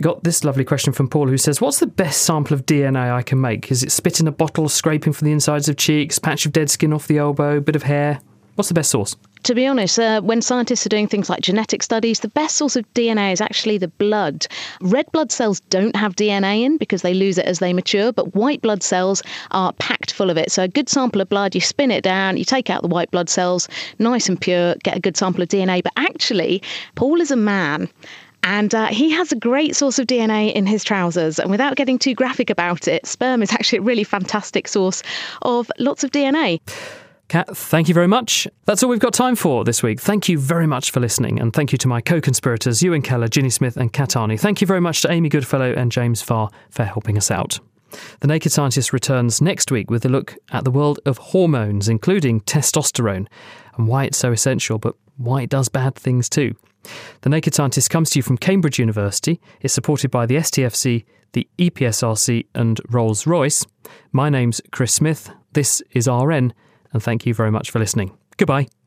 Got this lovely question from Paul, who says, what's the best sample of DNA I can make? Is it spit in a bottle, scraping from the insides of cheeks, patch of dead skin off the elbow, bit of hair? What's the best source? To be honest, when scientists are doing things like genetic studies, the best source of DNA is actually the blood. Red blood cells don't have DNA in because they lose it as they mature, but white blood cells are packed full of it. So a good sample of blood, you spin it down, you take out the white blood cells, nice and pure, get a good sample of DNA. But actually, Paul is a man. And he has a great source of DNA in his trousers. And without getting too graphic about it, sperm is actually a really fantastic source of lots of DNA. Kat, thank you very much. That's all we've got time for this week. Thank you very much for listening. And thank you to my co-conspirators, Ewan Keller, Ginny Smith and Kat Arney. Thank you very much to Amy Goodfellow and James Farr for helping us out. The Naked Scientist returns next week with a look at the world of hormones, including testosterone, and why it's so essential, but why it does bad things too. The Naked Scientist comes to you from Cambridge University. It's supported by the STFC, the EPSRC and Rolls-Royce. My name's Chris Smith. This is RN. And thank you very much for listening. Goodbye.